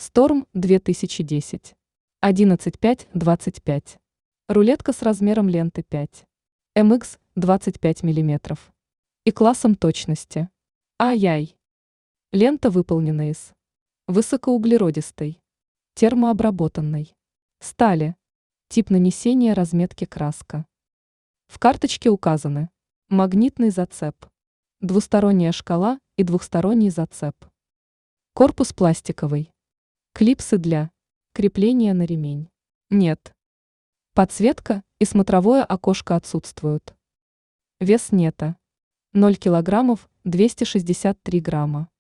Storm 2010. 11.5-25. Рулетка с размером ленты 5. MX 25 мм. И классом точности. Ай-яй. Лента выполнена из высокоуглеродистой, термообработанной стали. Тип нанесения разметки краска. В карточке указаны магнитный зацеп, двусторонняя шкала и двухсторонний зацеп. Корпус пластиковый. Клипсы для крепления на ремень нет. Подсветка и смотровое окошко отсутствуют. Вес нета 0 килограммов 263 грамма.